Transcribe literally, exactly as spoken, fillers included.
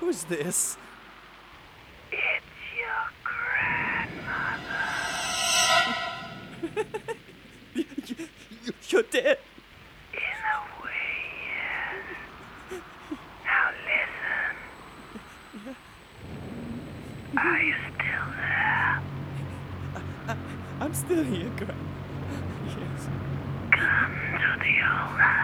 Who's this? It's your grandmother. You, you, you're dead. In a way, yes. Now listen. Are you still there? I'm still here, Grandma. Yes. Come to the old house.